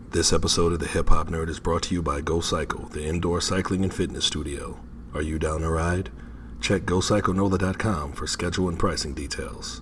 This episode of the Hip Hop Nerd is brought to you by Go Cycle, the indoor cycling and fitness studio. Are you down to ride? Check GoCycleNola.com for schedule and pricing details.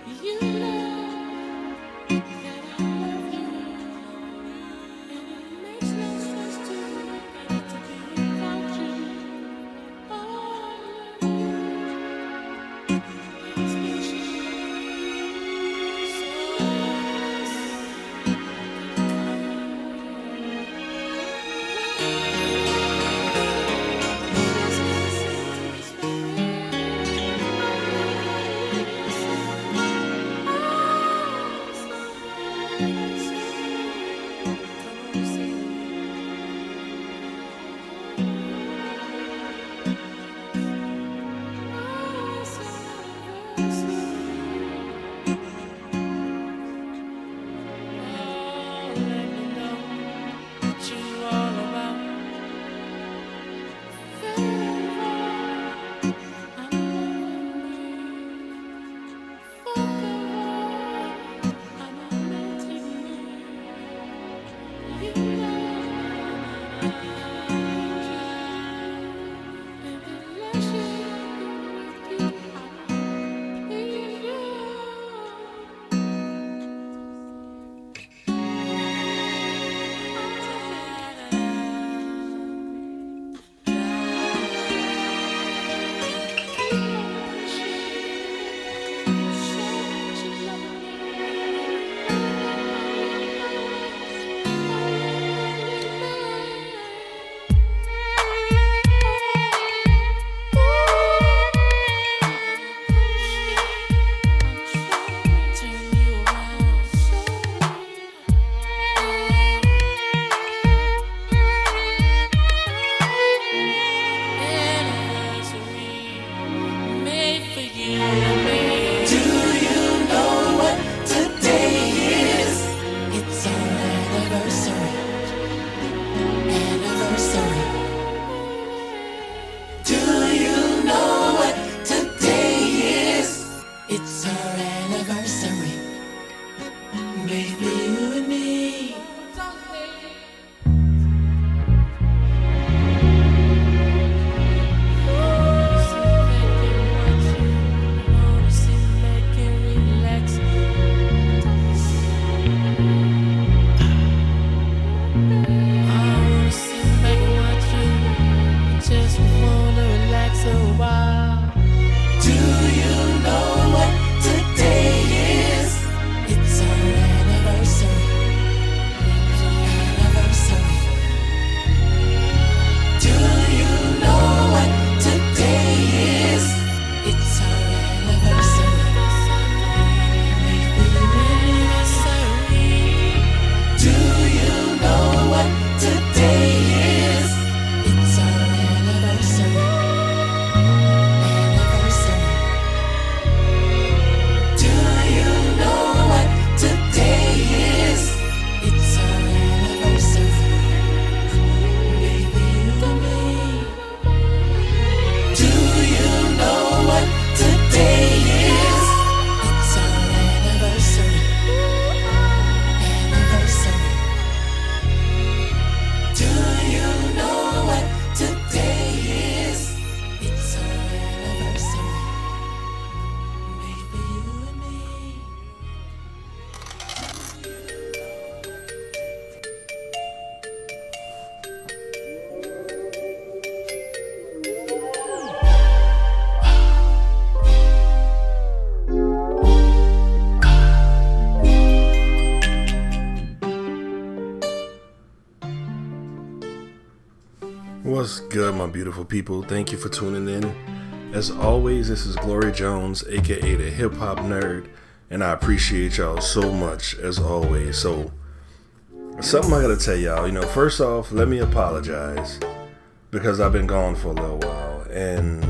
What's good, my beautiful people? Thank you for tuning in. As always, this is Glory Jones, aka the Hip Hop Nerd, and I appreciate y'all so much, as always. So, something I gotta tell y'all, first off, let me apologize, because I've been gone for a little while, and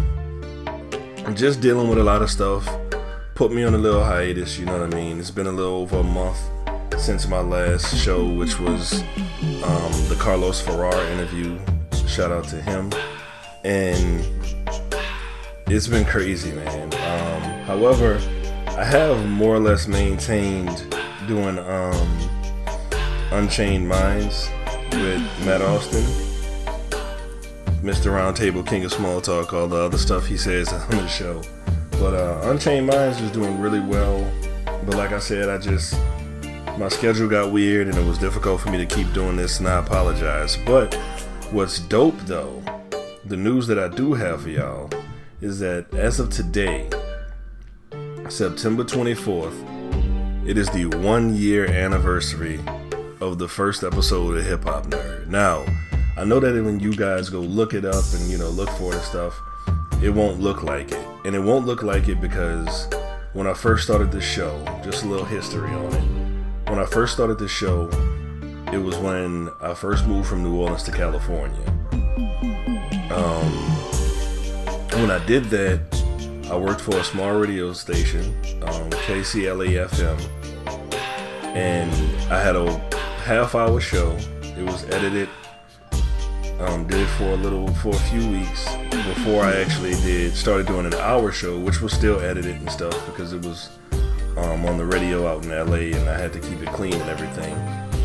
I'm just dealing with a lot of stuff, put me on a little hiatus, you know what I mean? It's been a little over a month since my last show, which was the Carlos Ferrar interview. Shout out to him. And it's been crazy, man. However, I have more or less maintained doing Unchained Minds with Matt Austin, Mr. Roundtable, King of Small Talk, all the other stuff he says on the show. But Unchained Minds is doing really well. But like I said, my schedule got weird and it was difficult for me to keep doing this, and I apologize. But what's dope though, the news that I do have for y'all is that as of today, September 24th, it is the 1 year anniversary of the first episode of Hip Hop Nerd. Now, I know that when you guys go look it up and, look for it and stuff, it won't look like it. And it won't look like it because when I first started this show, just a little history on it. When I first started this show, it was when I first moved from New Orleans to California. When I did that, I worked for a small radio station, KCLA-FM, and I had a half-hour show. It was edited. Did it for a few weeks before I actually started doing an hour show, which was still edited and stuff because it was on the radio out in LA, and I had to keep it clean and everything.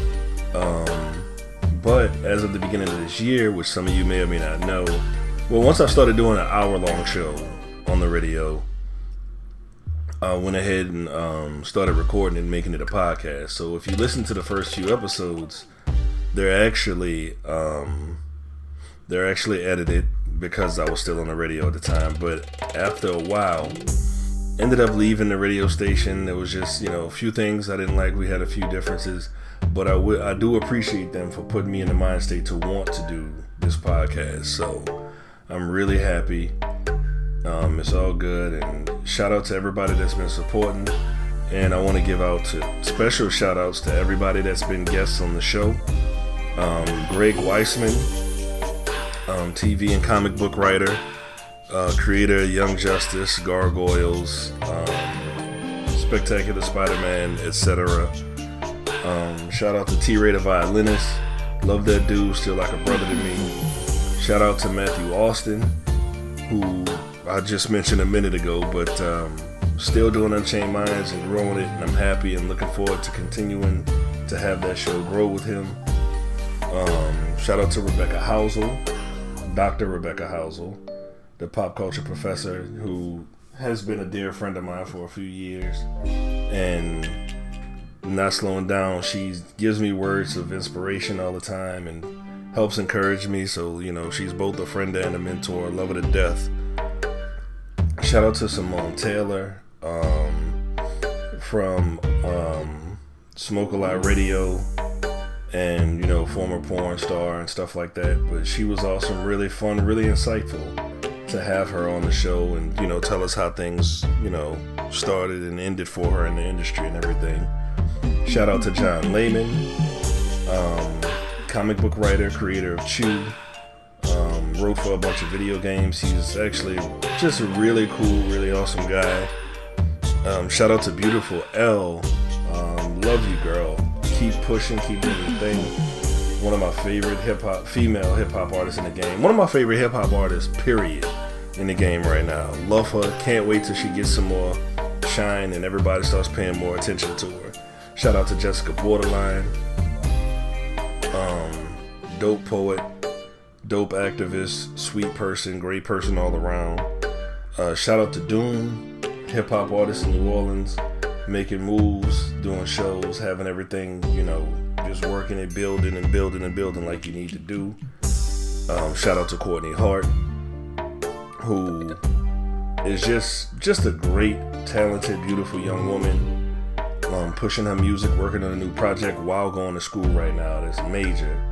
But as of the beginning of this year, which some of you may or may not know, well, once I started doing an hour-long show on the radio, I went ahead and started recording and making it a podcast. So if you listen to the first few episodes, they're actually edited because I was still on the radio at the time. But after a while, ended up leaving the radio station. There was just a few things I didn't like. We had a few differences, but I do appreciate them for putting me in the mind state to want to do this podcast. So I'm really happy. It's all good, and shout out to everybody that's been supporting. And I want to give out special shout outs to everybody that's been guests on the show. Greg Weisman, TV and comic book writer, creator of Young Justice, Gargoyles, Spectacular Spider-Man, etc. Shout out to T-Ray the violinist. Love that dude, still like a brother to me. Shout out to Matthew Austin, who I just mentioned a minute ago, but still doing Unchained Minds and growing it, and I'm happy and looking forward to continuing to have that show grow with him. Shout out to Rebecca Housel, Dr. Rebecca Housel, the pop culture professor who has been a dear friend of mine for a few years, and not slowing down. She gives me words of inspiration all the time and helps encourage me. So, she's both a friend and a mentor. I love her to death. Shout out to Simone Taylor from Smoke a Lot Radio, and former porn star and stuff like that. But she was awesome, really fun, really insightful to have her on the show and tell us how things started and ended for her in the industry and everything. Shout out to John Layman, comic book writer, creator of Chew. Wrote for a bunch of video games. He's actually just a really cool, really awesome guy. Shout out to Beautiful L. Love you, girl. Keep pushing, keep doing your thing. One of my favorite female hip hop artists in the game. One of my favorite hip hop artists, period, in the game right now. Love her. Can't wait till she gets some more shine and everybody starts paying more attention to her. Shout out to Jessica Borderline. Dope poet, dope activist, sweet person, great person all around. Shout out to Doom, hip hop artist in New Orleans, making moves, doing shows, having everything, just working and building and building and building like you need to do. Shout out to Courtney Hart, who is just a great, talented, beautiful young woman. Pushing her music, working on a new project while going to school right now. That's major.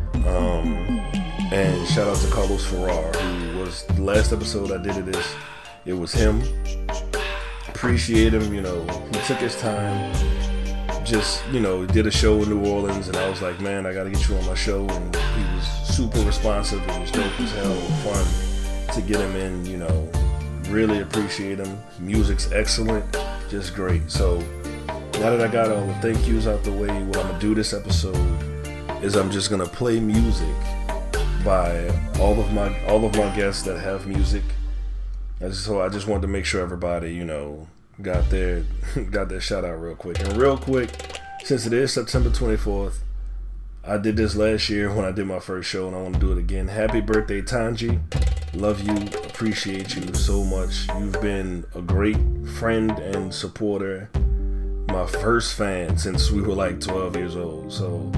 And shout out to Carlos Ferrar, who was the last episode I did of this. It was him. Appreciate him, he took his time. Just, did a show in New Orleans, and I was like, man, I gotta get you on my show. And he was super responsive. It was dope as hell. Fun to get him in, really appreciate him. Music's excellent, just great. So now that I got all the thank yous out the way, what I'm gonna do this episode is I'm just gonna play music by all of my guests that have music. So I just wanted to make sure everybody, got their shout out real quick. And real quick, since it is September 24th, I did this last year when I did my first show, and I want to do it again. Happy birthday, Tanji. Love you, appreciate you so much. You've been a great friend and supporter, my first fan since we were like 12 years old. So,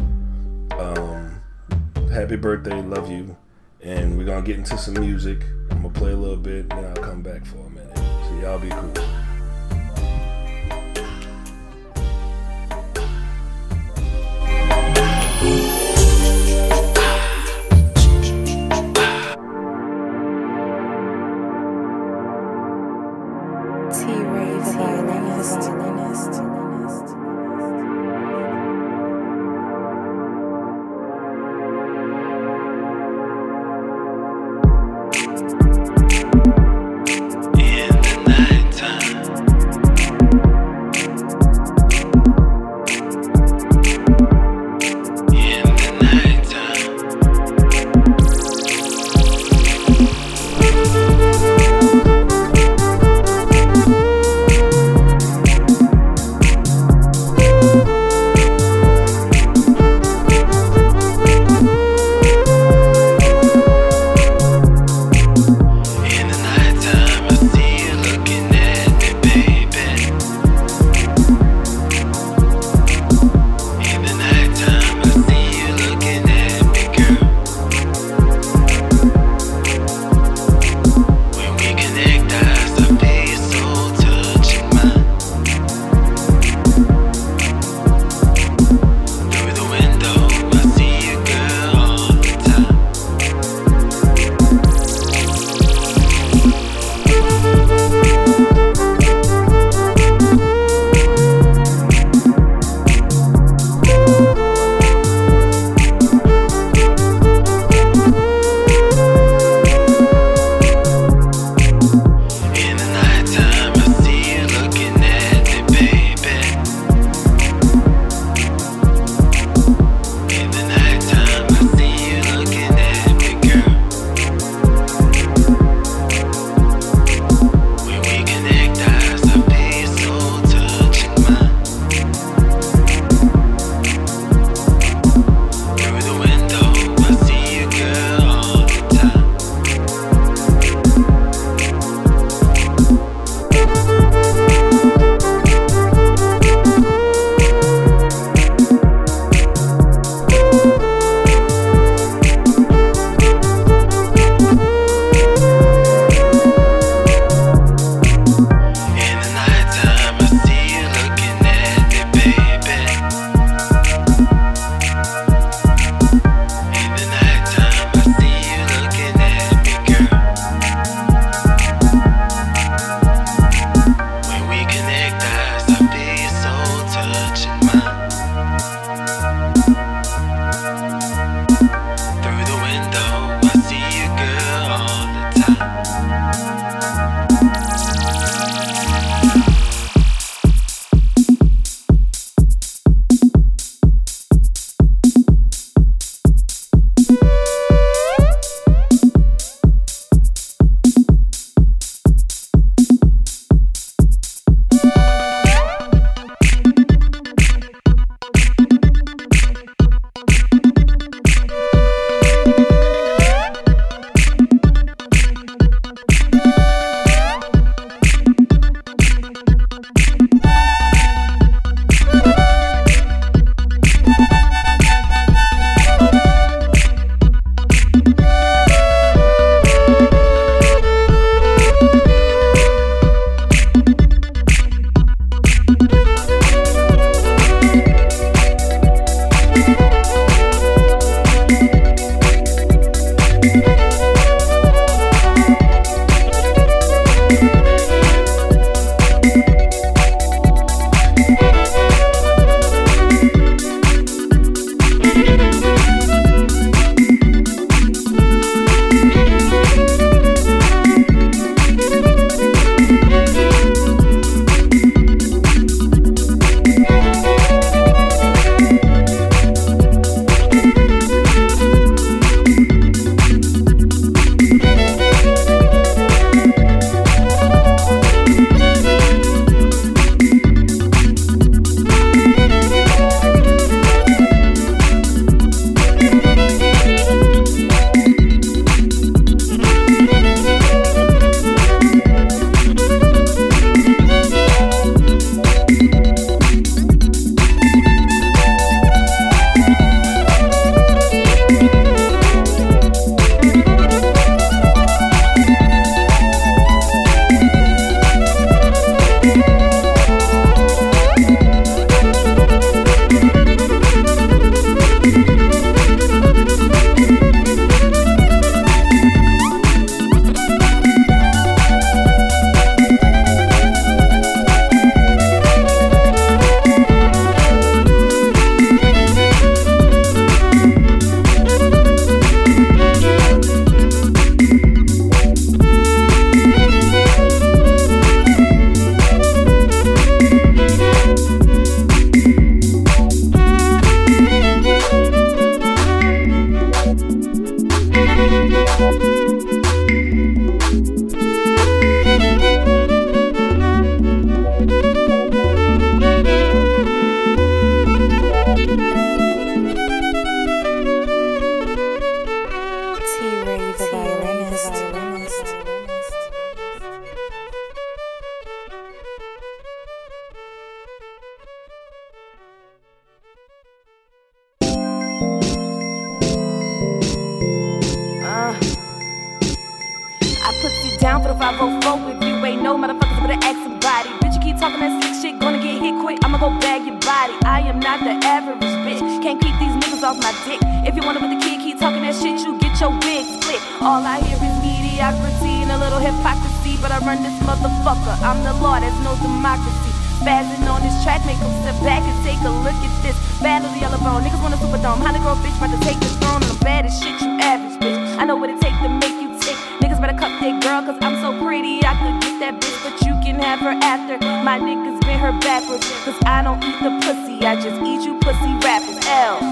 happy birthday, love you. And we're gonna get into some music. I'm gonna play a little bit, and then I'll come back for a minute. So y'all be cool. T-Ray, the violinist. In the nighttime, sit down for the 504. If you ain't no motherfuckers, better ask somebody. Bitch, you keep talking that slick shit, gonna get hit quick. I'ma go bag your body. I am not the average bitch. Can't keep these niggas off my dick. If you wanna with the kid, keep talking that shit, you get your wig split. All I hear is mediocrity and a little hypocrisy, but I run this motherfucker. I'm the law, there's no democracy. Spazzing on this track, make them step back and take a look at this. Battle of the yellow bone, niggas want a superdome. Holly girl bitch, about to take the throne, and I'm bad as shit, you average bitch. I know what it takes to make you tick. Niggas better cup that girl, cause I'm so pretty, I could get that bitch, but you can have her after. My niggas been her backwards, cause I don't eat the pussy, I just eat you pussy rappers. L.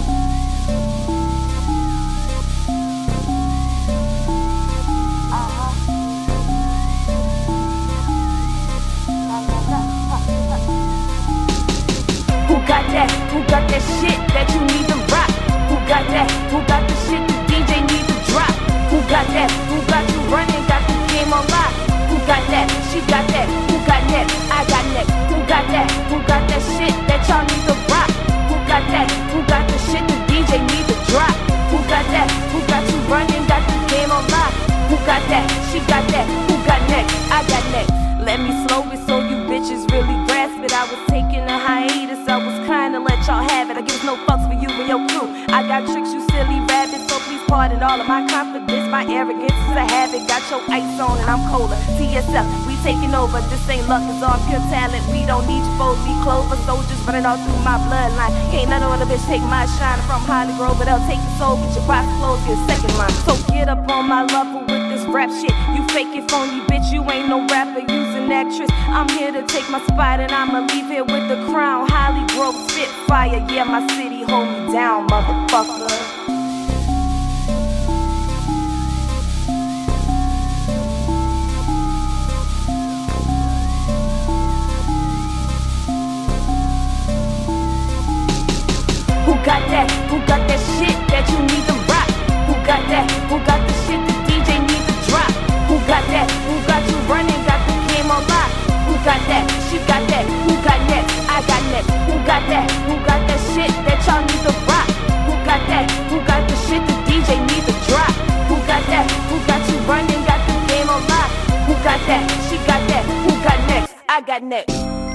Who got that shit that you need to rock? Who got that? Who got the shit the DJ need to drop? Who got that? Who got you running? Got the game on lock? Who got that? She got that. Who got next? I got next. Who got that? Who got that shit that y'all need to rock? Who got that? Who got the shit the DJ need to drop? Who got that? Who got you running? Got the game on lock? Who got that? She got that. Who got next? I got next. Let me slow it so you bitches really grasp it. I was taking a hiatus, I was kinda let y'all have it. I give no fucks for you and your crew. I got tricks, you silly rabbits, so please pardon all of my confidence. My arrogance is a habit. Got your ice on and I'm colder. TSF, we taking over. This ain't luck, it's all pure talent. We don't need you both, we clover soldiers running all through my bloodline. Can't none other bitch take my shine from Holly Grove, but they'll take your soul, get your box closed, get a second line. So get up on my level with this rap shit. You fake it phony bitch, you ain't no rapper, you's an actress. I'm here to take my spot and I'ma leave here with the crown. Holly Grove Spitfire, yeah, my city hold me down, motherfucker. Who got that? Who got that shit that you need to rock? Who got that? Who got the shit the DJ need to drop? Who got that? Who got you running? Got the game on lock? Who got that? She got that. Who got next? I got next. Who got that? Who got that shit that y'all need to rock? Who got that? Who got the shit the DJ need to drop? Who got that? Who got you running? Got the game on lock? Who got that? She got that. Who got next? I got next.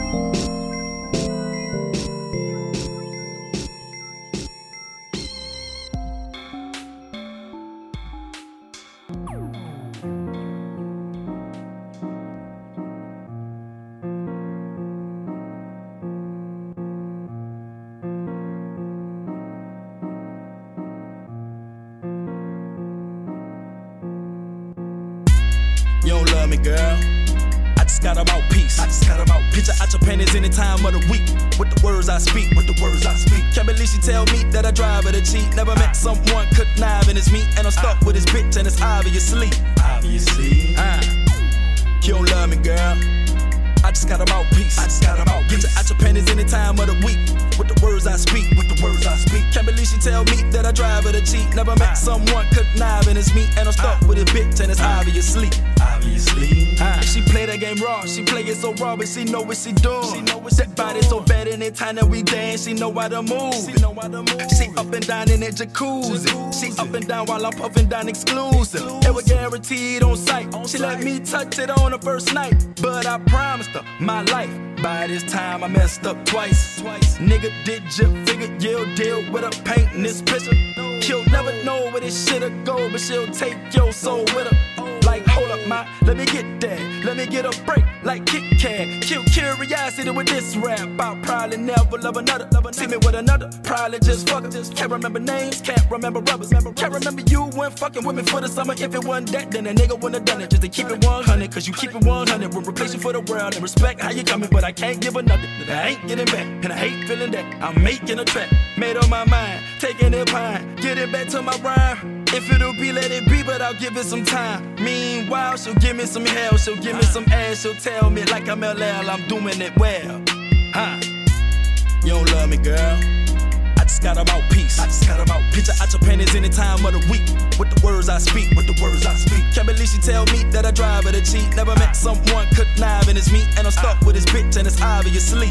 You don't love me, girl. I just got about peace. Picture out your panties any time of the week. With the words I speak, Can't believe she tell me that I drive her to cheat. Never met someone conniving as me. And I'm stuck with this bitch and it's obviously. You don't love me, girl. I just got about peace. Get you out your panties any time of the week. With the words I speak, Can't believe she tell me that I drive her to cheat. Never met someone conniving as me. And I'm stuck with this bitch and it's obviously. She play that game raw, she play it so raw, but she know what she doing. That body so bad anytime that we dance, she know how to move. She up and down in that jacuzzi. She up and down while I'm puffing down exclusive. It was guaranteed on sight. She let me touch it on the first night, but I promised her my life. By this time I messed up twice. Nigga, did you figure you'll deal with her painting this picture? She'll never know where this shit'll go, but she'll take your soul with her. Like, hold up, ma, let me get that. Let me get a break, like Kit Kat. Kill curiosity with this rap. I'll probably never love another. See me with another, probably just fuck her. Can't remember names, can't remember rubbers. Can't remember you when fucking with me for the summer. If it wasn't that, then a nigga wouldn't have done it. Just to keep it 100, cause you keep it 100. We'll replace you for the world and respect how you coming. But I can't give her nothing that I ain't getting back. And I hate feeling that I'm making a track. Made up my mind, taking it pine. Getting back to my rhyme. If it'll be, let it be, but I'll give it some time. Meanwhile, she'll give me some hell, she'll give me some ass, she'll tell me like I'm LL, I'm doing it well. You don't love me, girl. I just got about peace. Picture out your panties any time of the week. With the words I speak, Can't believe she tell me that I drive her to cheat. Never met someone conniving as me. And I'm stuck with this bitch and it's obviously.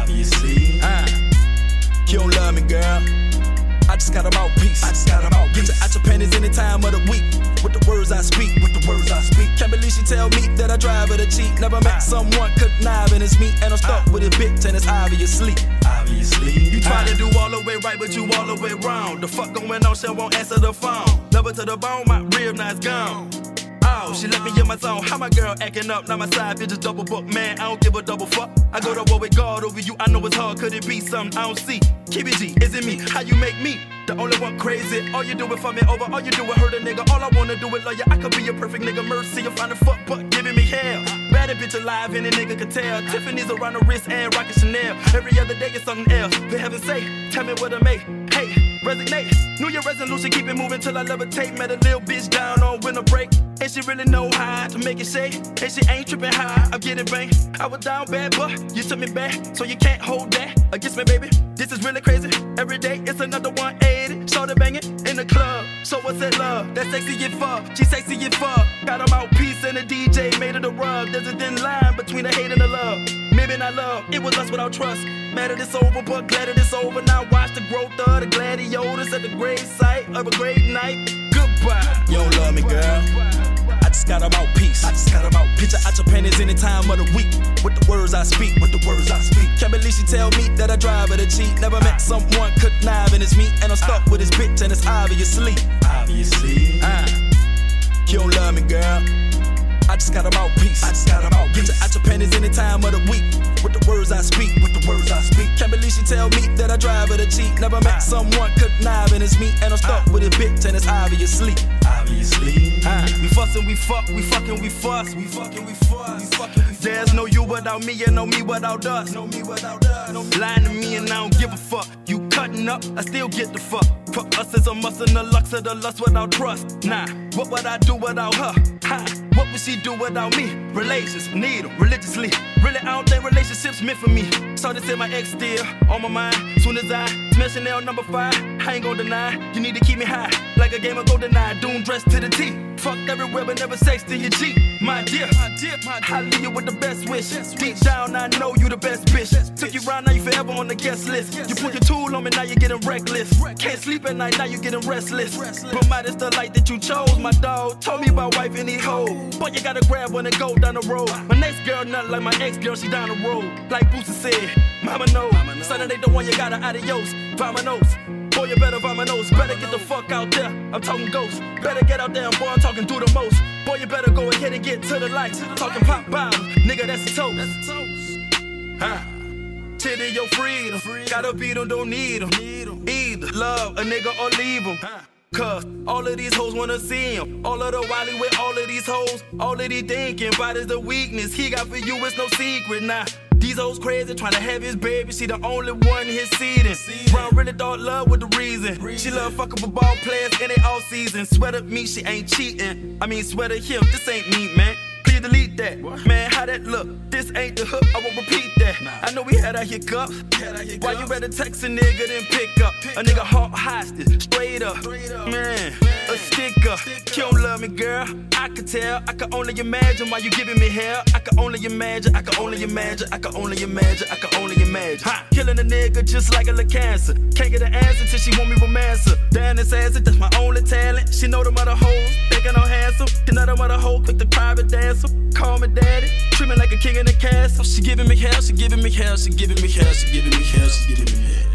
You don't love me, girl. I just got about peace. Get you out your panties any time of the week. with the words I speak, with the words I speak. Can't believe she tell me that I drive her to cheat. Never met someone conniving as me, and I'm stuck with a bitch, and it's obviously. You try to do all the way right, but you all the way wrong. The fuck going on, she won't answer the phone. Love her to the bone, my real nice gone. Oh, she left me in my zone. How my girl acting up? Now my side bitch just double book. Man, I don't give a double fuck. I go to war with God over you. I know it's hard. Could it be something I don't see? KBG, is it me? How you make me the only one crazy? All you do is fuck me over. All you do is hurt a nigga. All I wanna do is love you. I could be a perfect nigga. Mercy, you find a fuck butt giving me hell. Bad bitch alive, any nigga could tell. Tiffany's around the wrist and rockin' Chanel. Every other day is something else. For heaven's sake, tell me what I make. Hey, resignate. New Year resolution, keep it moving till I levitate. Met a little bitch down on winter break. And she really know how to make it shake. And she ain't tripping high, I'm getting bang. I was down bad, but you took me back. So you can't hold that against me, baby. This is really crazy. Every day it's another 180. Started banging in the club. So what's that love? That sexy as fuck. She sexy as fuck. Got a mouthpiece and a DJ made it a rug. There's a thin line between the hate and the love. Maybe not love, it was us without trust. Mad that it's over, but glad that it's over. Now watch the growth of the gladiators at the grave site of a great night. Goodbye. You don't love me, girl. I just got a mouthpiece. Picture out your panties any time of the week. With the words I speak, with the words I speak. Can't believe she tell me that I drive her to cheat. Never met someone conniving as me, and I'm stuck with this bitch, and it's obviously. You don't love me, girl. I just got a mouthpiece. Get you out your panties any time of the week. With the words I speak, with the words I speak. Can't believe she tell me that I drive her to cheat. Never met someone conniving as me, and I'm stuck with a bitch, and it's obviously. We fussin', we fuck, we fucking, we fuss. There's no you without me, and no me without us. Lying to me, and I don't give a fuck. You cutting up, I still get the fuck. For us, it's a must and the lux of the lust without trust. Nah, what would I do without her? What would she do without me? Relations, need them religiously. Really, I don't think relationships meant for me. Started to say my ex still on my mind. Soon as I smash Chanel number 5, I ain't gon' deny. You need to keep me high, like a game of GoldenEye. Doom dressed to the T. Fucked everywhere, but never sex to your G. My dear, I leave you with the best wish. Deep down, I know you the best bitch. Took you round, now you forever on the guest list. You put your tool on me, now you're getting reckless. Can't sleep at night, now you getting restless. But might is the light that you chose, my dog. Told me about wife and he hoe. But you gotta grab one and go down the road. My next girl, nothing like my ex-girl, she down the road. Like Boosie said, mama knows. Son, it ain't the one you gotta adios. Vamonos. Boy, you better vamonos. Better get the fuck out there. I'm talking ghosts. Better get out there, boy, I'm talking do the most. Boy, you better go ahead and get to the lights. Talking pop bottles. Nigga, that's a toast. Titty your freedom. Gotta beat them, don't need them. Either love a nigga or leave them. Cause all of these hoes wanna see him. All of the wily with all of these hoes. All of these thinking about is the weakness he got for you, it's no secret. Nah, these hoes crazy trying to have his baby. She the only one his seeding. Brown really thought love with the reason. She love fucking with ball players in they all season. Swear to me she ain't cheating. I mean swear to him, this ain't me, man. Please delete that. Man, how that look? This ain't the hook, I won't repeat that. I know we had our hiccups. Why you better text a nigga than pick up? A nigga heart hostage, straight up. Man, a sticker. You don't love me, girl. I could tell. I can only imagine why you giving me hell. I can only imagine. I can only imagine. I can only imagine. I can only imagine. Killing a nigga just like a little cancer. Can't get an answer till she want me romance her. Damn, this acid, that's my only talent. She know them other hoes, thinking I'm handsome. Another mother hoe, quick to private dancer. Call me daddy, treat me like a king in the castle. She giving me hell, she giving me hell, she giving me hell, she giving me hell, she giving me hell.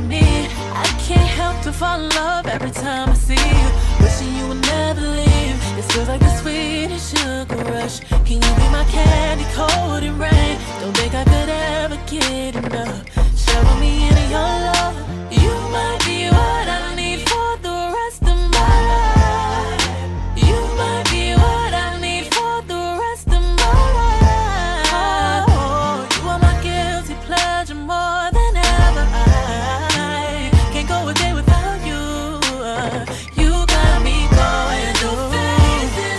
I can't help to fall in love every time I see you. Wishing you would never leave. This feels like the sweetest sugar rush. Can you be my candy coated rain? Don't think I could ever get enough. Shower me into your love. You might be what I need for the rest of my life. You might be what I need for the rest of my life. Oh, you are my guilty pleasure more than ever. I can't go a day without you. You got me going through phases,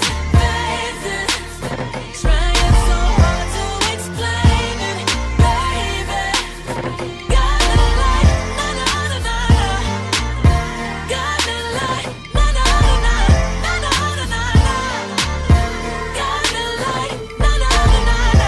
trying so hard to explain it, baby. Got me like na na na na, got me like na na na na na na na, got me like na na na na.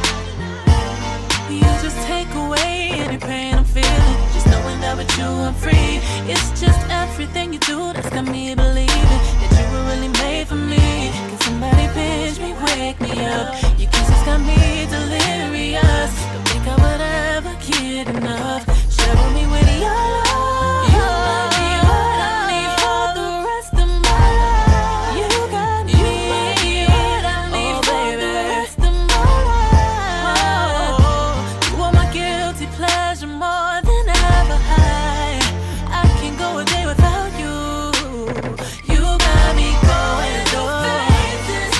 You just take away any pain I'm feeling. Just knowing that with you I'm free. It's just everything you do that's got me believing that you were really made for me. Can somebody pinch me, wake me up? Your kisses got me delirious. Don't think I would ever get enough. Shower me with your love. You might be what I need for the rest of my life. You got me. You might be what I need for the rest of my life. You are my guilty pleasure more than ever. I can't go a day without you. You got me going through phases,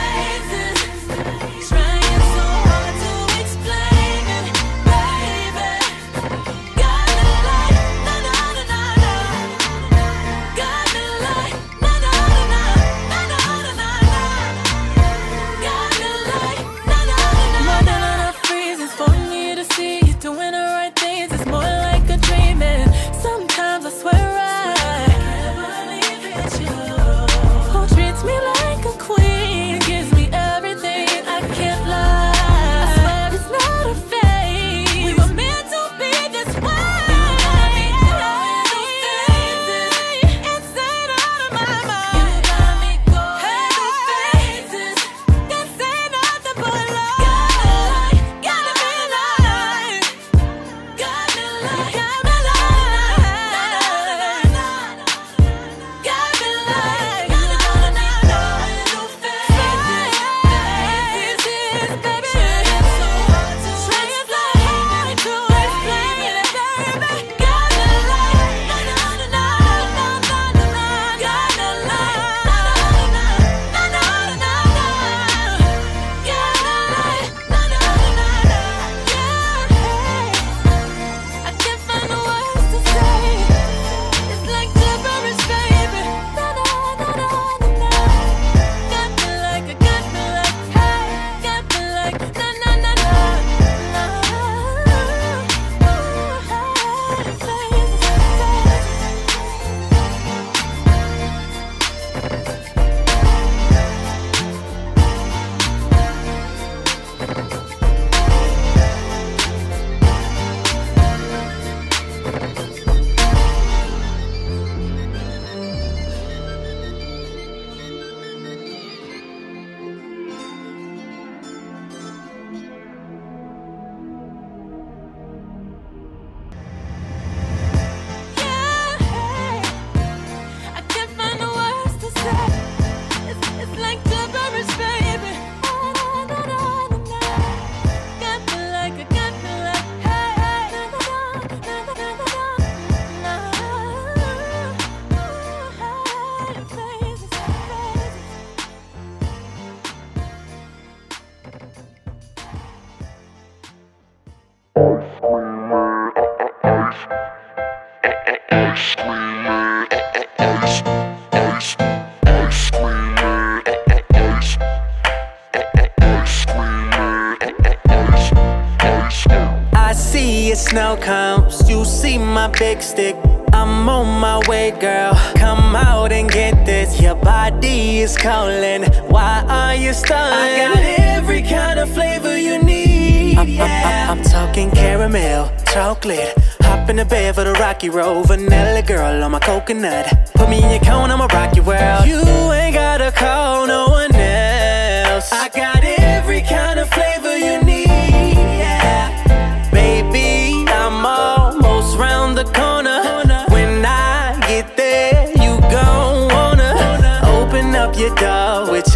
trying so hard to explain it, baby. Got me like na na na na na, got me like na na na na na na na, got me like na na na. More than enough reasons for me to see you doing the right things. It's more like a dream, and sometimes I swear I can't believe it's you. Who treats me like a queen, gives me everything, I can't lie. I swear it's not a fake. We were meant to be this way. Insane out of my mind. You got me going through phases. This ain't nothing but love. Got me like, got me like, got me like, got me like, na na na na. Phases, baby. Trying so hard to explain it, baby. Got me like na na na na na na na. Got me like na na na na na na. Got me like na na na na. Yeah. I can't find the words to say. It's like gibberish, baby. Na na na na na. Got me like, got me like, hey. Got me like na na na na na. I can't find the words to say. It's like gibberish, baby. Na na na na na. Got me like, got me like, hey. Na na na na na na na. Phases. I see your snow comes, you see my big stick. I'm on my way, girl. Come out and get this. Your body is calling. Why are you stalling? I got every kind of flavor you need. I'm talking caramel, chocolate. Hop in the bed for the Rocky Road. Vanilla girl on my coconut. Put me in your cone, I'ma rock your world. You ain't gotta call no one else. I got every kind of flavor you need. Yeah. Baby, I'm almost round the corner. When I get there, you gon' wanna open up your door.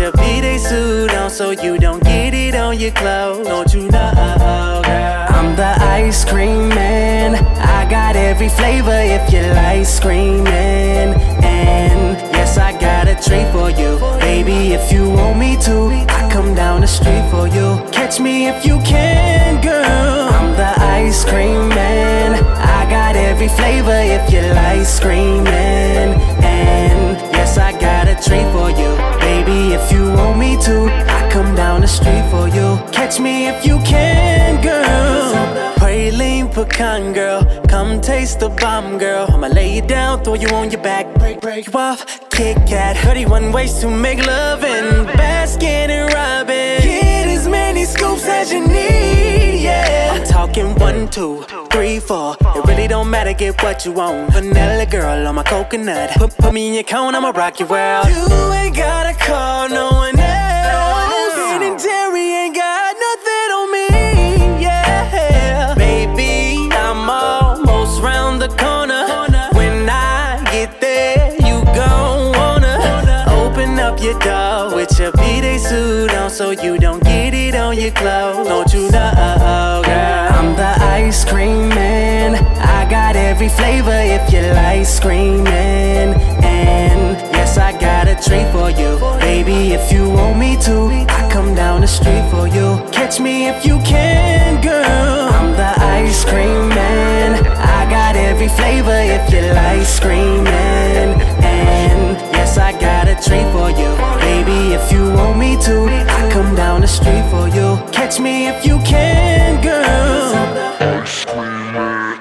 your B-Day suit on so you don't get it on your clothes. Don't you know, girl? I'm the ice cream man. I got every flavor if you like screaming. And yes, I got a treat for you. Baby, if you want me to, I come down the street for you. Catch me if you can, girl. I'm the ice cream man. I got every flavor if you like screaming. And yes, I got a treat for you. Baby, if you want me to, I come down the street for you. Catch me if you can, girl. Praline pecan, girl. Come taste the bomb, girl. I'ma lay you down, throw you on your back, break you off. Kit Kat, 31 ways to make lovin'. Baskin and Robin. Get as many scoops as you need, yeah. I'm talking 1, 2, 3, 4. It really don't matter, get what you want. Vanilla girl on my coconut. Put me in your cone, I'ma rock your world. You ain't gotta call no one else. Ben and Jerry ain't got nothing on me, yeah. Baby, I'm almost round the corner. When I get there, you gon' wanna open up your door with your B-Day suit on so you don't get it on your clothes. Don't you know, girl? I'm the ice cream man. I got every flavor if you like screaming. And yes, I got a treat for you. Baby, if you want me to, I come down the street for you. Catch me if you can, girl. I'm the ice cream man. I got every flavor if you like screaming. And yes, I got a treat for you. Baby, if you want me to, I come down the street for you. Catch me if you can, girl. Ice cream man.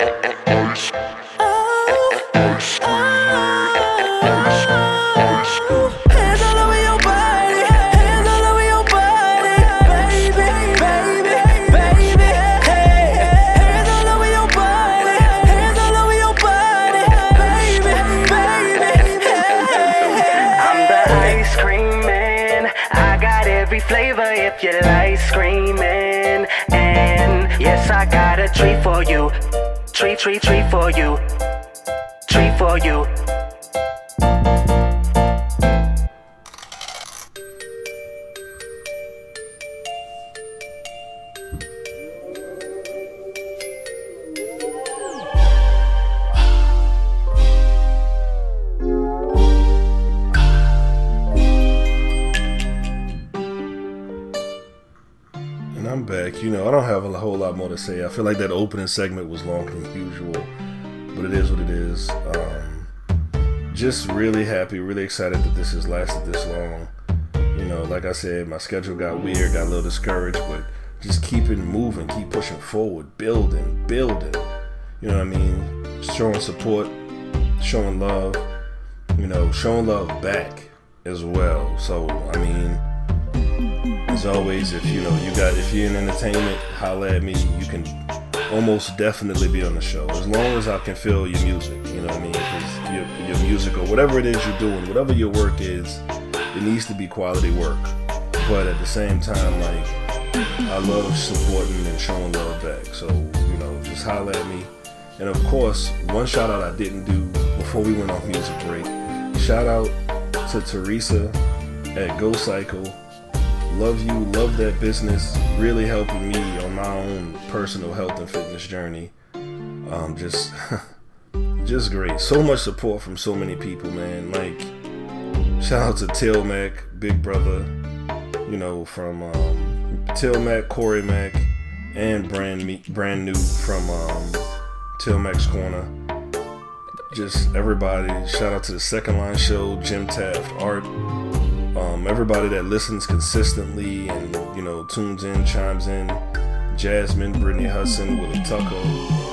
Hands all over your body, hands all over your body, baby, baby, baby, hey. Hands all over your body, hands all over your body, baby, baby, hey. I'm the ice cream man. I got every flavor if you like screaming. And yes, I got a treat for you. Treat for you. Treat for you. And I'm back. You know, I don't have a whole lot more to say. I feel like that opening segment was longer than usual, but it is what it is. Just really happy, really excited that this has lasted this long. You know, like I said, my schedule got weird, got a little discouraged, but just keep it moving, keep pushing forward, building. You know what I mean? Showing support, showing love, you know, showing love back as well. So, I mean, as always, if you're in entertainment, holla at me. You can almost definitely be on the show as long as I can feel your music. You know what I mean? Because your music or whatever it is you're doing, whatever your work is, it needs to be quality work. But at the same time, like, I love supporting and showing love back. So, you know, just holla at me. And of course, one shout out I didn't do before we went off music break. Shout out to Teresa at Go Cycle. Love you, love that business, really helping me on my own personal health and fitness journey. Just great. So much support from so many people, man. Like, shout out to Till Mac, Big Brother, you know, from Till Mac, Corey Mac, and brand new from Till Mac's Corner. Just everybody. Shout out to the Second Line Show, Jim Taft, Art. Everybody that listens consistently and, you know, tunes in, chimes in. Jasmine, Brittany Hudson, Willie Tucker,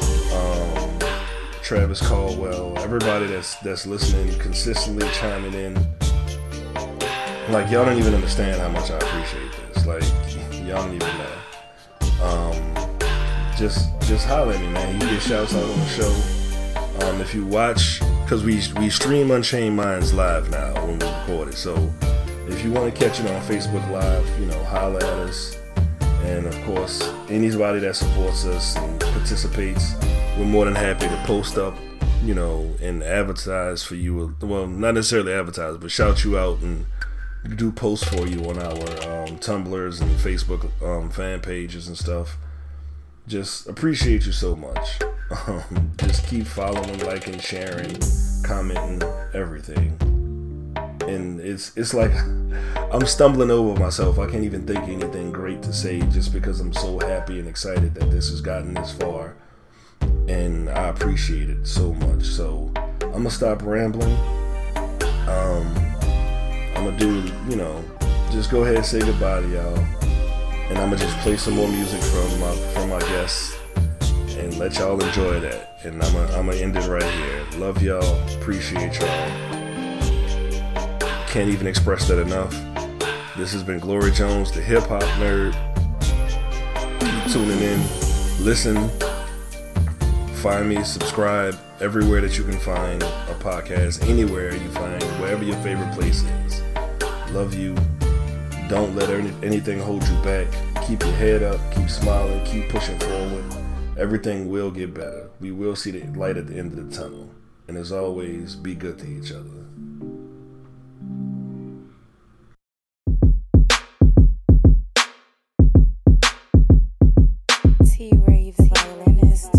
Travis Caldwell, everybody that's listening consistently, chiming in. Like, y'all don't even understand how much I appreciate this. Like, y'all don't even know. Just holler at me, man. You get shouts out on the show. If you watch, because we stream Unchained Minds live now when we record it, so if you want to catch it on Facebook Live, you know, holler at us. And of course, anybody that supports us and participates, we're more than happy to post up, you know, and advertise for you. Well, not necessarily advertise, but shout you out and do posts for you on our Tumblrs and Facebook fan pages and stuff. Just appreciate you so much. Just keep following, liking, sharing, commenting, everything. And it's like I'm stumbling over myself. I can't even think of anything great to say just because I'm so happy and excited that this has gotten this far. And I appreciate it so much. So I'm gonna stop rambling. I'm gonna do, just go ahead and say goodbye to y'all. And I'm gonna just play some more music from my guests and let y'all enjoy that. And I'm gonna end it right here. Love y'all. Appreciate y'all. Can't even express that enough. This has been Glory Jones, the hip hop nerd. Keep tuning in. Listen. Find me, subscribe everywhere that you can find a podcast, anywhere you find, wherever your favorite place is. Love you. Don't let anything hold you back. Keep your head up, keep smiling, keep pushing forward. Everything will get better. We will see the light at the end of the tunnel. And as always, be good to each other. T-Ray, the violinist.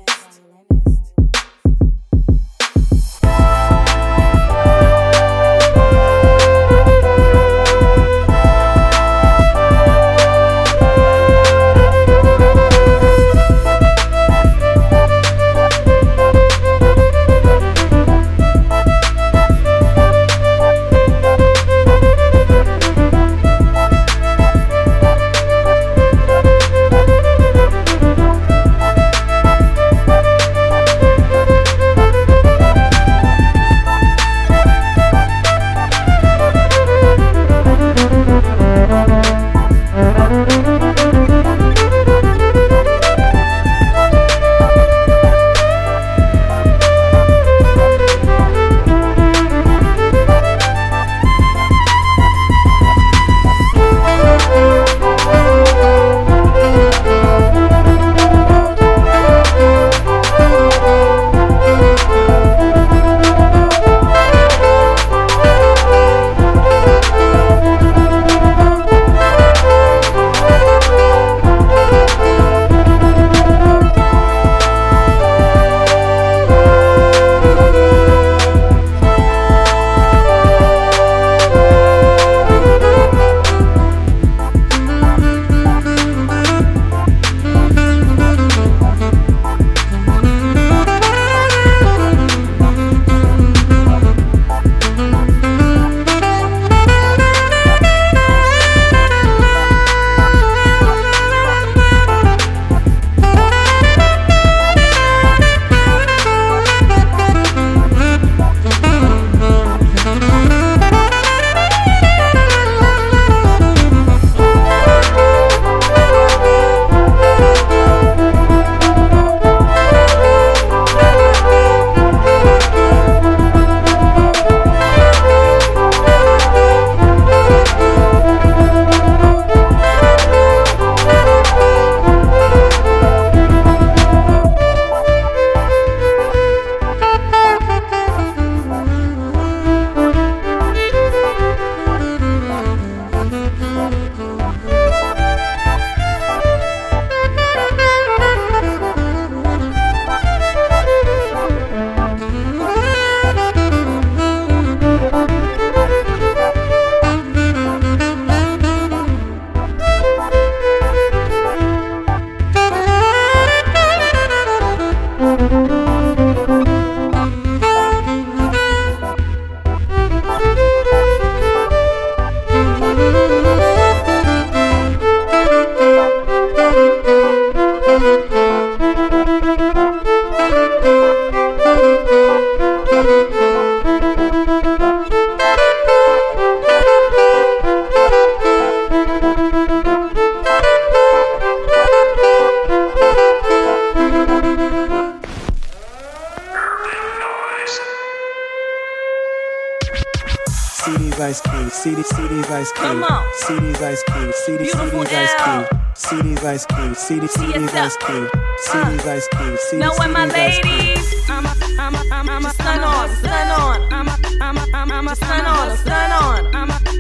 CD's Ice Cube, CD's Ice Cube, Come on. CD's Ice Cube, CD's Beautiful Ice L. Cube, CD's Ice Cube, CD's Ice Cube, CD's Ice Cube, CD's Know what, my Ice Cube. ladies? I'm a stun on, stun on. I'm a stun on, stun on.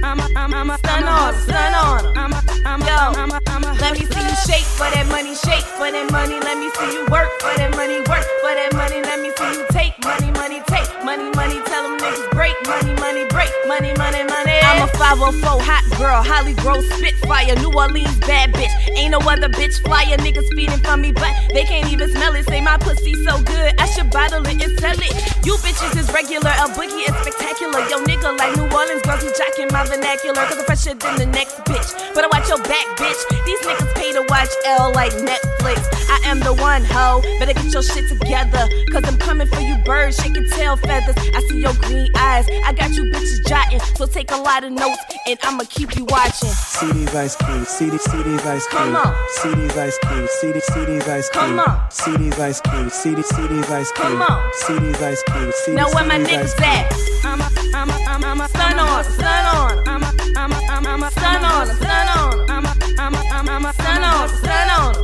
I'ma stun on them. Yo, let me see you shake for that money, shake for that money. Let me see you work for that money, work for that money. Let me see you take money, money, take money, money. Tell them niggas break money, money, break money, money, money. I'm a 504 hot girl, Holly Grove Spitfire, New Orleans bad bitch. Ain't no other bitch flyer, niggas feeding from me, but they can't even smell it. Say my pussy so good, I should bottle it and sell it. You bitches is regular, a boogie is spectacular. Yo nigga like New Orleans girls, he jocking my vernacular, cause I'm fresher than the next bitch. Better watch your back, bitch. These niggas pay to watch L like Netflix. I am the one, ho. Better get your shit together, cause I'm coming for you birds, shaking tail feathers. I see your green eyes, I got you bitches jotting, so take a lot of notes and I'ma keep you watching. See these ice cream, see these ice cream. Come on. See these ice cream, see these ice cream. Come on. See these ice cream, see these ice cream. Come on. See these ice cream, see these Now where my ice niggas cream. at? I'ma stun on, stun on. I'ma stun on, stun on. I'ma stun on, stun on.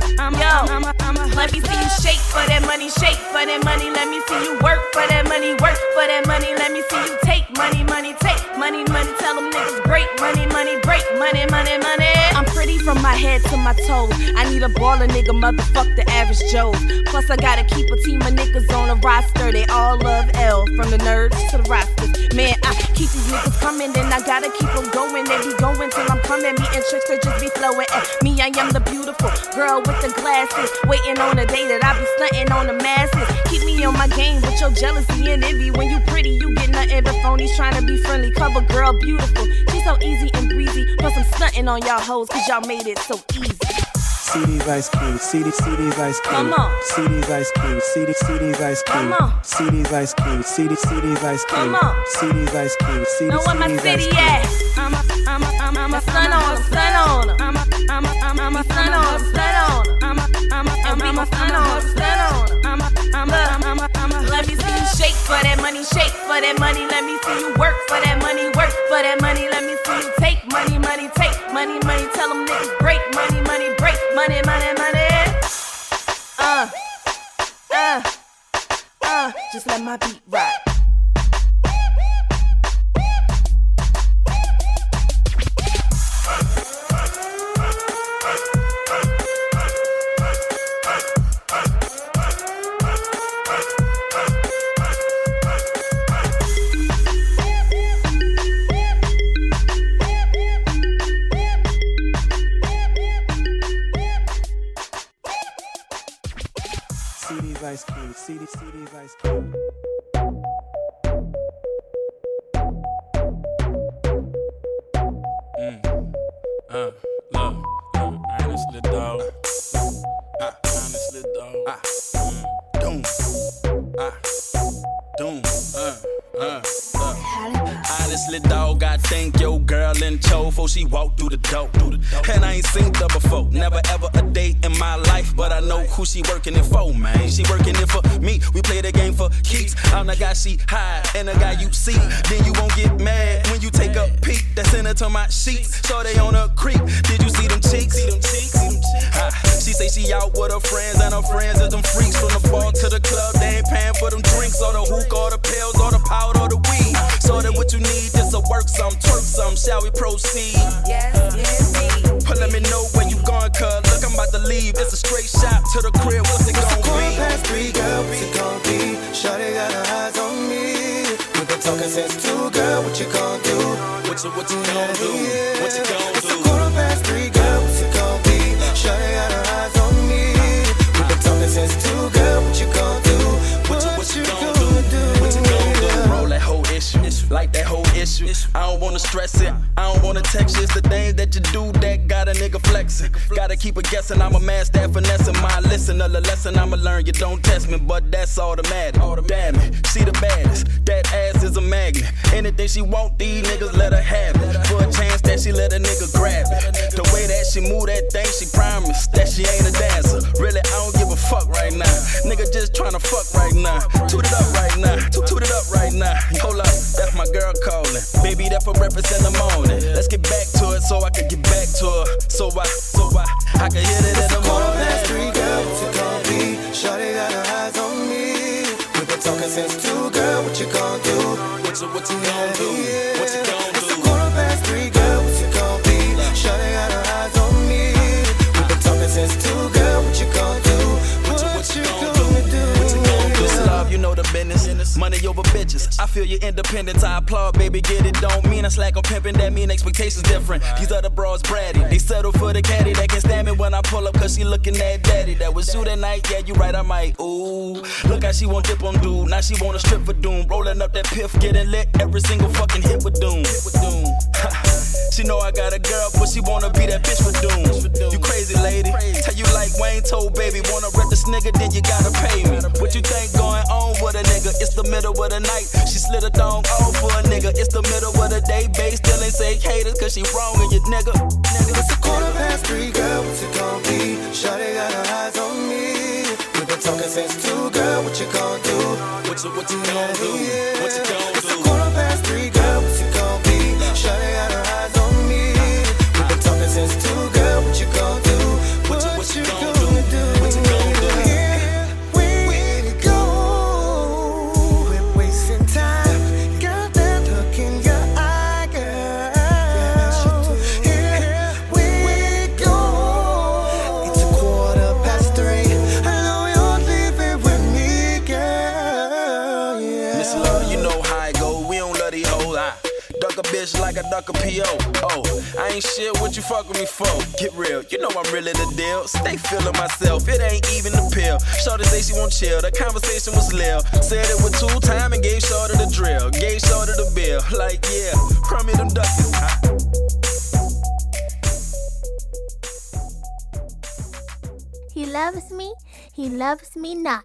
Yo, let me see you shake for that money, shake for that money. Let me see you work for that money, work for that money. Let me see you take money, money, take money, money. Tell them niggas break money, money, break money, money, money. I'm pretty from my head to my toes. I need a baller nigga, motherfuck the average Joe. Plus I gotta keep a team of niggas on a roster. They all love L, from the nerds to the rosters. Man, I keep these niggas coming, then I gotta keep them going. They be going till I'm coming. Me and Trickster just be flowing. Me, I am the beautiful girl with the glasses, waiting on a day that I be stunting on the masses. Keep me on my game with your jealousy and envy. When you pretty, you get nothing but phonies trying to be friendly. Cover girl beautiful, she's so easy and breezy. Plus I'm stunting on y'all hoes, cause y'all made it so easy. See these ice cream, see these ice cream. Come on. See these ice cream, see these ice cream. Come on. See these ice cream, see these ice cream. Come on. See these ice cream, see Know these where my ice city cream. at? I'ma stun on them, stun on them. I'ma stun on them, stun on them. And we gon' stun on them, stun on them. Let me see you shake for that money, shake for that money. Let me see you work for that money, work for that money. Let me see you take money, money, take money, money. Tell them niggas break money, money, break money, money, money. Just let my beat rock. See these ice cream, see these ice cream. Honestly, dog. Honestly, dog. Doom. Doom. Honestly, dog, I think your girl in tow before she walked through the door. And I ain't seen her before. Never ever a day in my life, but I know who she working it for, man. She working it for me. We play the game for keeps. I'm the guy she hide and the guy you see. Then you won't get mad when you take a peek. That's in her to my sheets. So they on a creek. Did you see them cheeks? She say she out with her friends and her friends is them freaks. From the bar to the club, they ain't paying for them drinks or the hookah or the pills or the powder or the weed. So that what you need is a work some, twerk some. Shall we proceed? Yes, indeed. But let me know where you going, cuz look, I'm about to leave. It's a straight shot to the crib. What's it gonna be? 3:15, girl, what's it gonna be? Shawty got her eyes on me. We've been talking since 2, girl, what you gonna do? What you gonna do? What you gonna It's do? 3:15, girl, what's it gonna be? Shawty got her eyes on me. We've been talking since 2, girl, what you gonna do? What you gonna do? What you gonna do? Roll that whole issue, like that whole issue. I don't wanna stress it, I don't wanna text you. It's the things that you do that got a nigga flexing. Gotta keep it guessing, I'm a master at finessing. My listener, the lesson I'ma learn, you don't test me, but that's automatic. Damn it, she the baddest, that ass is a magnet. Anything she want, these niggas let her have it. For a chance that she let a nigga grab it. The way that she move that thing, she promised that she ain't a dancer. Really, I don't give a fuck right now. Nigga just tryna fuck right now. Toot it up right now, toot it up right now. Hold up, that's my girl calling. Baby, that for breakfast in the morning. Let's get back to it so I can get back to her. So I can hit it in the morning. 3, girl, what's it gonna be? Shawty got her eyes on me. We've been talking since 2, girl, what you gonna do? What you gonna do? What you gonna It's do? money over bitches. I feel your independence, I applaud, baby, get it. Don't mean I slack on pimping, that mean expectations different. These other bras bratty, they settle for the caddy. They can't stand me when I pull up, cause she looking at daddy. That was you that night, yeah, you right, I might. Ooh, look how she won't dip on dude. Now she wanna strip for Doom. Rolling up that piff, getting lit, every single fucking hit with Doom. She know I got a girl, but she wanna be that bitch with Doom. You crazy lady, tell you like Wayne told baby, wanna rep this nigga, then you gotta pay me. What you think going on with a nigga? It's the middle of the night, she slid a thong off for a nigga. It's the middle of the day, babe, still ain't say haters, cause she wrong in your nigga. It's a 3:15, girl, what's it gon' be? Shawty got her eyes on me. We've been talking since 2, girl, what you gon' do? What you gon' do? What you gon' do? It's a 3:15, girl, what's it gon' be? Shawty got her eyes on me. We've been talking since 2, girl, what you gon' do? What you gon' do? What you gon' do? Here we go. We're wasting time. Got that look in your eye, girl. Here we go. It's a 3:15. I know you're leaving with me, girl. Yeah. Miss Love, you know how it go. We don't love these hoes. I duck a bitch like I duck a P.O. Oh, I ain't shit, what you fucking me for? Get real, you know I'm really the deal. Stay feeling myself, it ain't even a pill. Shorty say she won't chill, the conversation was lil. Said it with 2 times and gave Shorty the drill. Gave Shorty the bill, like yeah, crumb me them duckies. He loves me not.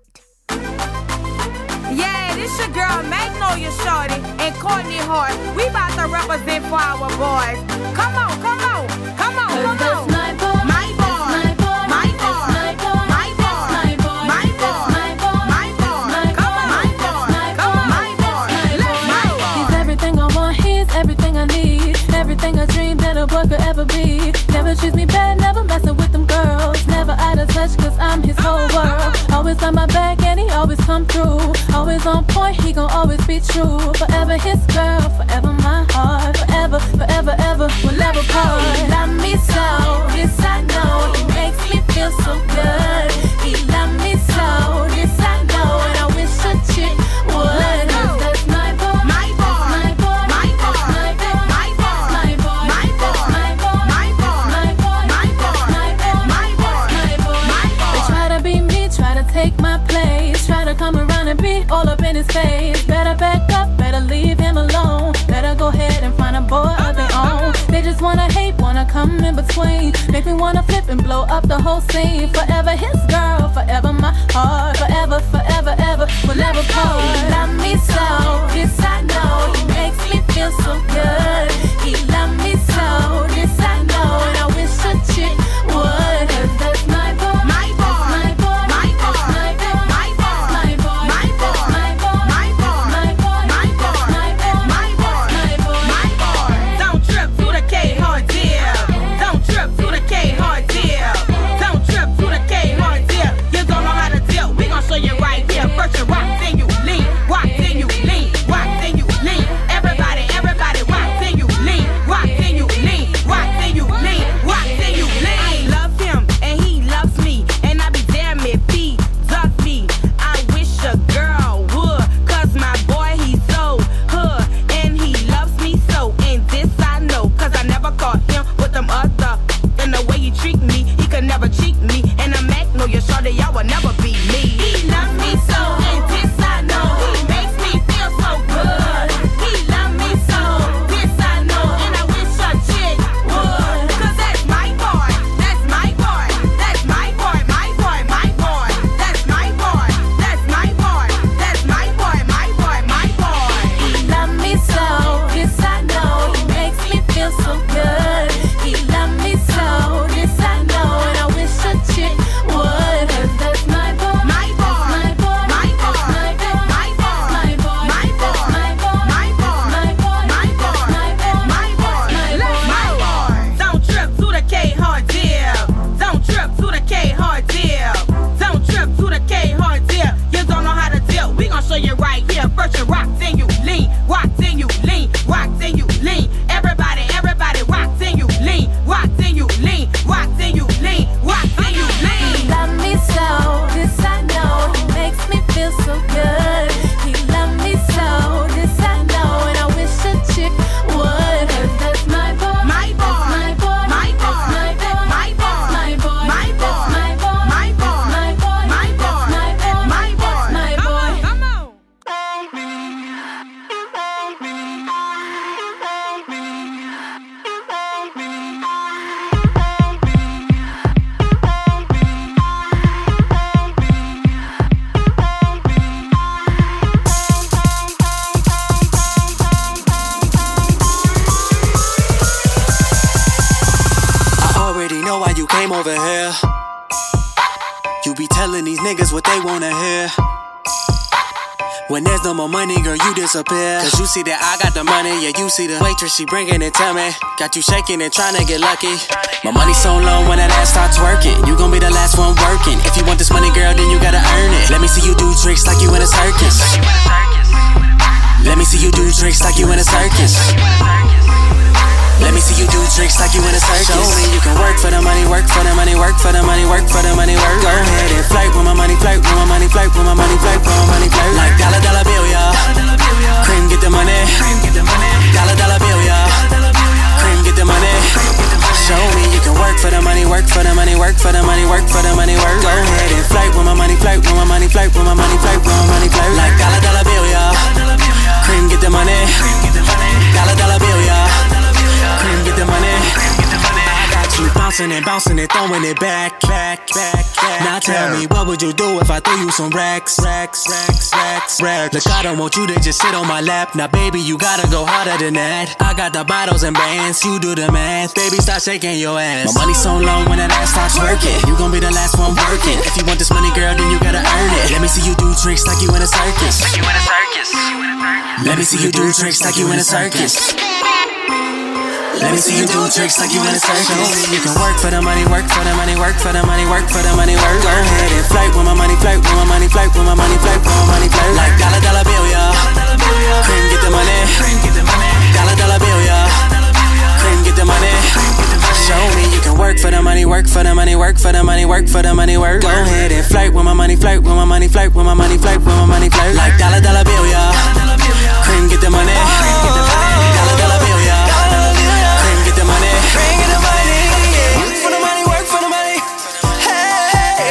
Yeah, this your girl Magnolia Shorty and Courtney Hart. We about to represent for our boys. Come on, come on, come on, come on. My boy, my boy, my boy, my boy, my boy, my boy, my boy, my boy. Come on, my boy, come on, my boy. Let's go. He's everything I want, he's everything I need. Everything I dreamed that a boy could ever be. Never treats me bad, never messing with them girls. Never out of touch, cause I'm his whole world. Always on my back and he always come through. Always on point, he gon' always be true. Forever his girl, forever my heart. Forever, forever, ever, we'll never part. He love me so, this I know. He makes me feel so good. He love me so, this I know. And I wish a chick would. That's my boy, my boy, my boy, my boy, my boy, my boy, my boy, my boy, my boy, my boy, my boy, my boy, my boy, my boy. They try to be me, try to take my place, try to come around and be all up in his face. Better back up, better leave him alone. Better go ahead and find a boy of their own. They just wanna hate, wanna come in between. Make me wanna flip and blow up the whole scene. Forever his girl, forever my heart. Forever, forever, ever, we'll never part. He love me so, this I know. He makes me feel so good. He love me so, this I know. And I wish a chick would. Cause that's my boy, my boy, my boy, my boy, my boy, my boy, my boy, my boy, my boy, my boy, my boy, my boy, my boy, my boy, my boy, my boy. Don't trip to the K-Hard deal. Don't trip to the K-Hard deal. Don't trip to the K-Hard deal. You don't know how to deal, we gon' show you right here. First you rock, then you lean, rock, then you over here. You be telling these niggas what they wanna hear. When there's no more money, girl, you disappear. Cause you see that I got the money, yeah, you see the waitress, she bringing it to me. Got you shaking and trying to get lucky. My money's so low when that ass starts working. You gon' be the last one working. If you want this money, girl, then you gotta earn it. Let me see you do tricks like you in a circus. Let me see you do tricks like you in a circus. Let me see you do tricks like you in a circus. Show me you can work for the money, work for the money, work for the money, work for the money, work. Go ahead and flirt with my money, flirt with my money, flirt with my money, flirt with my money, flirt. Like dollar bill, y'all. Cream, get the money. Dollar bill, y'all. Cream, get the money. Show me you can work for the money, work for the money, work for the money, work for the money, work. Go ahead and flirt with my money, flirt with my money, flirt with my money, flirt with my money, flirt. Like dollar bill, y'all. Cream, get the money. Dollar bill, y'all. Cream, get the money. I got you bouncing and bouncing and throwing it back. Now tell me, what would you do if I threw you some racks? Look, I don't want you to just sit on my lap. Now, baby, you gotta go harder than that. I got the bottles and bands, you do the math. Baby, start shaking your ass. My money's so long when that ass starts working. You gon' be the last one working. If you want this money, girl, then you gotta earn it. Let me see you do tricks like you in a circus. Let me see you do tricks like you in a circus. Let me see you do tricks like you in a circus. You can work for the money, work for the money, work for the money, work for the money, work. Go ahead and flirt with my money, flirt with my money, flirt with my money, flirt with my money, flirt. Like dollar bill, y'all. Cream, get the money. Dollar bill, y'all. Cream, get the money. Show me you can work for the money, work for the money, work for the money, work for the money, work. Go ahead and flirt with my money, flirt with my money, flirt with my money, flirt with my money, flirt. Like dollar bill, y'all. Cream, get the money. Dollar bill, y'all. Cream, get the money. Work for the money, work for the money. Hey,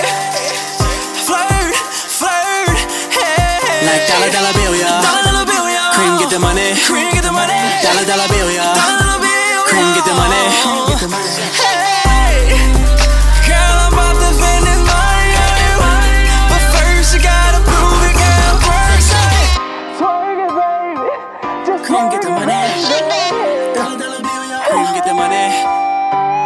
flirt, hey. Like dollar bill, y'all. Cream, get the money. Dollar bill, y'all. Cream, get the money. Hey, girl, I'm about to spend this money on you, but first you gotta prove it, girl. Twerk it, baby. Just cream, get the money. Dollar bill, y'all. Cream, get the money.